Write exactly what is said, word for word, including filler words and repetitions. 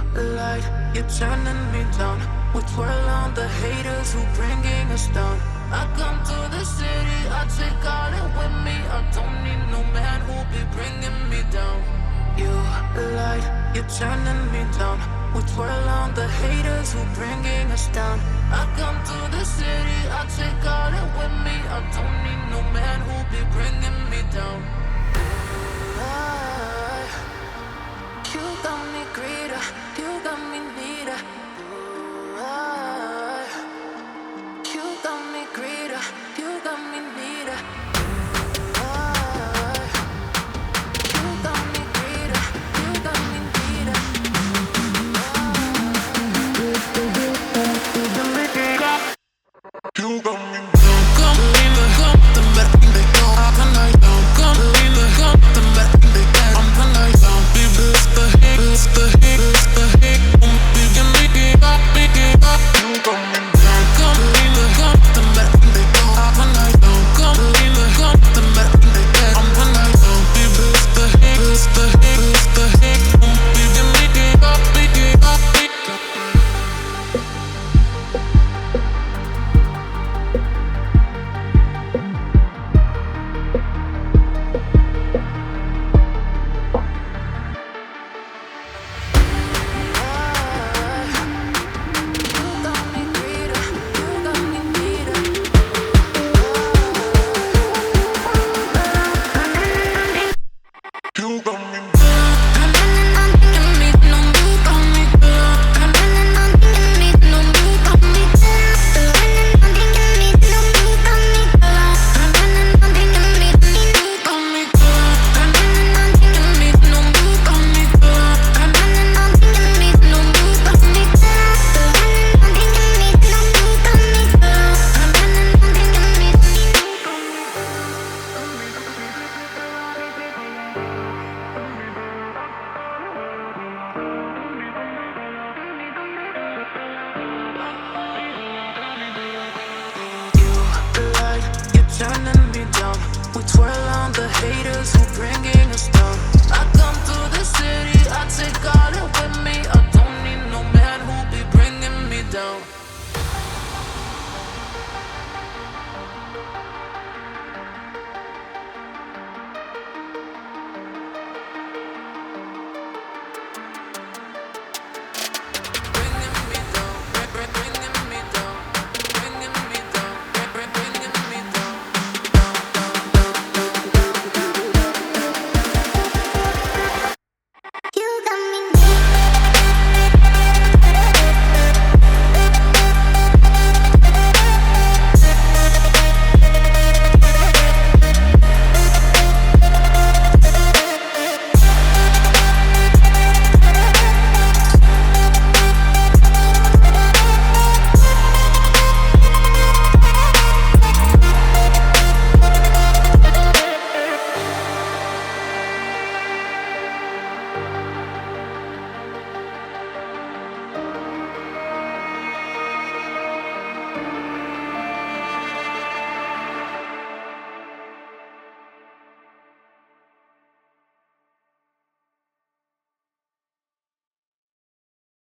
light, you're turning me down. We twirl on the haters who bringing us down. I come to the city, I take all it with me. I don't need no man who be bringing me down. You light, you're turning me down. We twirl on the haters who bringing us down. I come to the city, I take all it with me. I don't need no man who be bringing me down. I, you got me greater, you got me neater. I, you got me greater, you got me neater. I, you got me greater, you got me neater. You got me down, come in the come the better they go. I'm night down, come in the come the better they go. I'm night down, baby, it's the hit, it's the hit, it's the hit. Um, you can make it up, make it up. You got me down, come in the come the better they go. I'm night down, come in the come the better they go. I'm night down, baby, it's the hit, it's the hit, it's the hit. Um, you can make it up, make it up, make it up. You got me turning me down. We twirl on the haters who bring it